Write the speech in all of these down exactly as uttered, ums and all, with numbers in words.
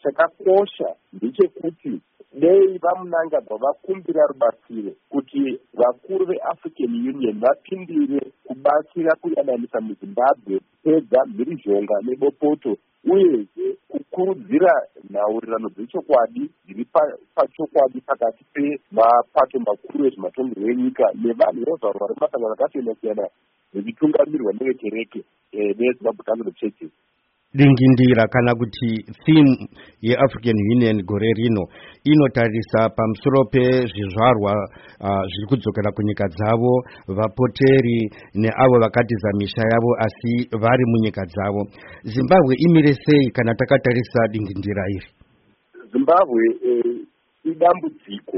chakakosha ndechekuti dei vamunangagwa vakumbira rubatsiro kuti vakuru veAfrican Union vapindire kubatsira kuyananisa muZimbabwe kupedza mhirizhonga nebopoto uyezve kukurudzira nhaurirano dzechokwadi dziri pachokwadi pakati pemapato makuru ezvematongerwo enyika nevanhu vevharo vari mumasangano akasiyana-siyana zvichitungamirwa nevekereke nezimbabwe Catholic Churches. Dingindira kana kuti theme yeAfrican Union gore rino inotarisa pamusoro pezvizvarwa uh, zviri kudzokera kunyika dzavo, vapoteri neavo vakatiza misha yavo asi vari munyika dzavo. Zimbabwe imire sei kana takatarisa dingindira iri? Zimbabwe eh, idambudziko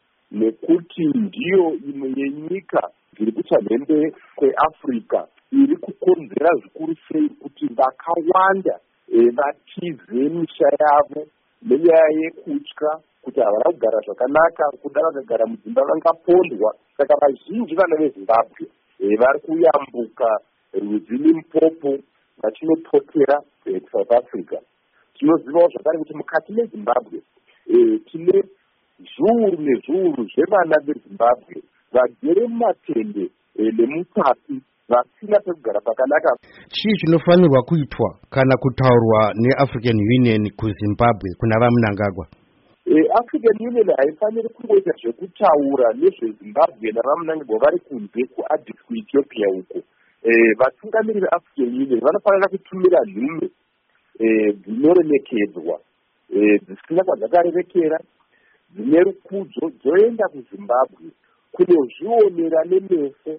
nekuti ndiyo imwe yenyika dziri kuchamhembe kweAfrica iri kukonzera zvikuru sei kuti vakawanda e, vatize misha yavo nenyaya yekutya kuti havana kugara zvakanaka, kuda vakagara mudzimba vangapondwa. Saka vazhinji vana veZimbabwe e, vari kuyambuka rwizi Limpopo vachinopotera e, South Africa. Tinozivawo zvakare kuti mukati meZimbabwe e, tine zviuru nezviuru zvevana veZimbabwe vagere mumatende e, nemupasi vasina pekugara pakanaka. Chii chinofanirwa kuitwa kana kutaurwa neAfrican Union kuZimbabwe kuna vamunangagwa? E, African Union haifaniri kungoita zvekutaura nezveZimbabwe navamunangagwa vari kunze kuAddis kuEthiopia uko. E, vatungamiri veAfrican Union vanofanira kutumira nhume e, dzinoremekedzwa e, dzisina kwadzakarerekera, dzine rukudzo, dzoenda kuZimbabwe kunozvionera nemeso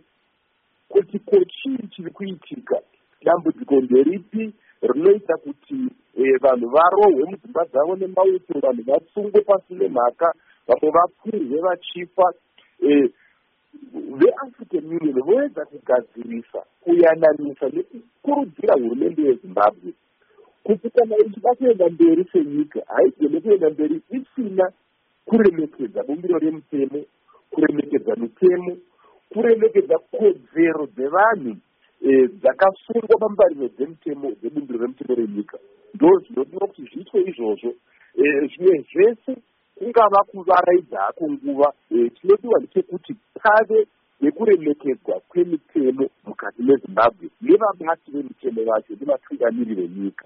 kuti ko chii chiri kuitika, dambudziko nderipi rinoita kuti e, vanhu varohwe mudzimba dzavo nemauto, vanhu vatsungwe pasina mhaka, vamwe vapfurwe vachifa. E, veAfrican Union voedza kugadzirisa, kuyananisa nekukurudzira hurumende yeZimbabwe kuti kana ichida kuenda mberi senyika haigone kuenda mberi isina kuremekedza bumbiro remutemo, kuremekedza mitemo, kuremekedza kodzero dzevanhu e, dzakasungwa pambariro dzemutemo dzebumbiro remutemo renyika. Ndo zvinodiwa kuti zviitwe izvozvo. E, zvimwe zvese kungava kuvaraidza hako nguva, e, chinodiwa ndechekuti pave nekuremekedzwa kwemitemo mukati meZimbabwe nevabati vemitemo vacho nevatungamiri venyika.